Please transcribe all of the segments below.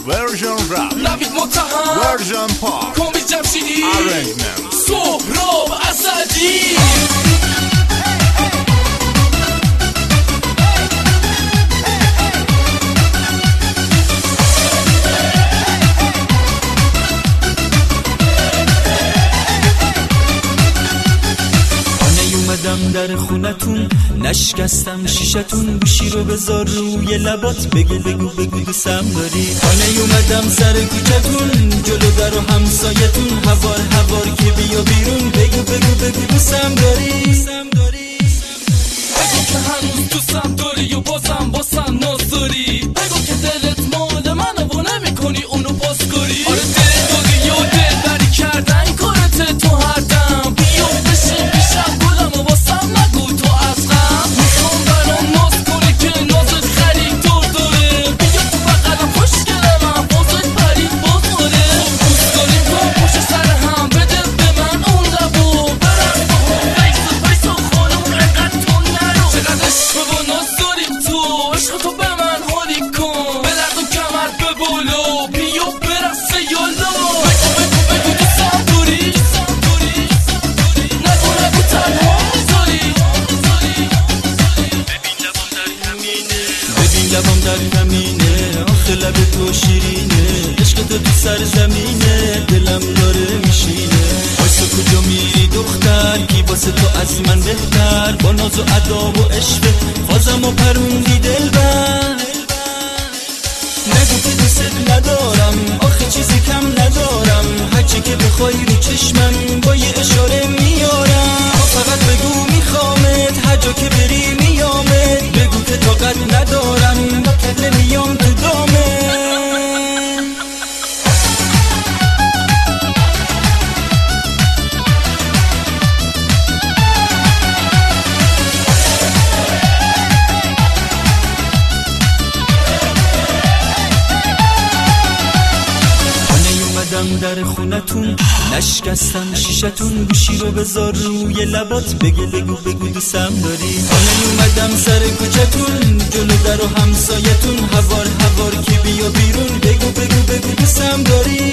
ورژن رپ، نوید متهم، ورژن پاپ، کامی جمشیدی، ارنجمنت، سهراب اسدی. در خونتون نشکستم شیشتون، گوشی رو بذار روی لبات، بگو بگو بگو دوستم داری. خانه اومدم سر کوچتون، جلو در و همسایتون، هوار هوار که بیا بیرون، بگو بگو بگو دوستم داری. بگو که هنوز دوستم داری و بازم نازداری. بگو که دلت مال منه و نمی کنی اونو باز کاری. آره دل دادی یا دل بری کردن کارت تو هر دم. بیا بشین پیشم گلم و باسم نگو تو از غم. میخوام برام ناز کنی که نازت خریدار داره. بیا تو بقلم خوشگله من بازت پرید بازاره. دوست داریم تو پشت سر هم بده به من اون لبو. برم با هم فیس و خانم انقدر تو نرو. چقدر عشق و ناز داریم تو، عشق تو به من حالی کن. به درد و کمر به بالا بیا برسه یالا. بگو دوستم داری، نگو تنها میذاری. ببین لبام در کمینه، آخه لب تو شیرینه، عشق تو سر زمینه، دلم داره میشینه. واسه کجا میری دختر، کی واسه تو از من بهتر، با ناز و ادا و عشق فازم و پروندی دلبر. نگو که دوست ندارم، آخه چیزی کم ندارم، هرچی که بخوای رو چشمم با یه اشاره میارم. تو فقط بگو میخوامت، هر جا که بری میامت، بگو که طاقت ندارم با کله میام تو دامت. در خونتون نشکستم شیشتون، گوشی رو بذار روی لبات، بگو بگو بگو دوستم داری. خانه اومدم سر کوچتون، جلو در و همسایتون، هوار هوار که بیا بیرون، بگو بگو بگو دوستم داری.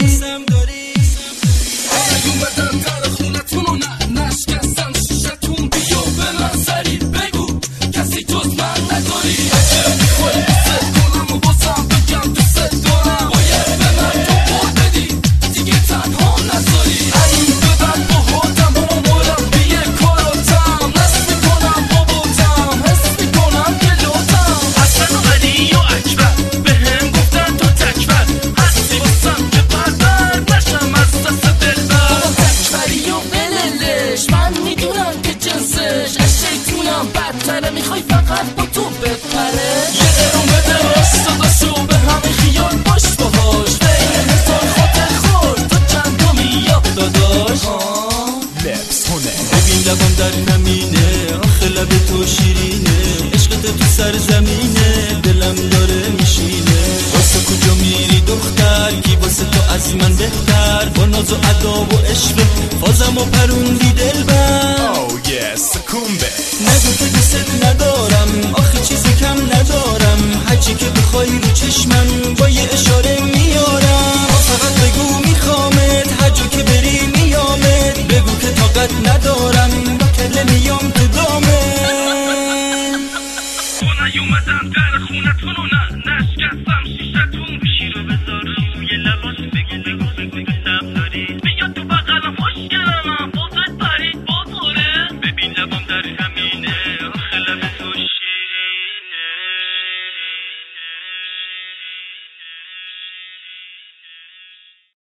خانه اومدم در خونتون و نشکستم شیشتون، بیا به من سری بگو کسی جز من نداری. اگه میخوای دوست کنم و بازم بگم دوست دارم، باید به من تو قول بدی دیگه تنها نذاری. این ببند با حادم و مربی کاراتم، نست میکنم باباتم، حس میکنم دلاتم. حسن و علی و اکبر به هم گفتن تو تکبر، هستی باسم که بربر نشم از دست دلبر. بابا تکبری و بللش، من میدونم که جنسش از شیطونم بدتره، میخوای فقط با تو بپره. یه قرون بده صداشو به همه خیال باش باهاش، بین هزار خاطر خورد تو چندمی یاد داداش. لبس هنه. ببین لبام در کمینه، آخه لب تو شیرینه، عشق تو سر زمینه، دلم داره میشینه. واسه کجا میری دختر، کی واسه تو از من بهتر، با ناز و ادا و عشق فازم و پروندی دلبر. او یه سکومبه. نگو که دوست ندارم، آخه چیزی کم ندارم، هرچی که بخوای رو چشمم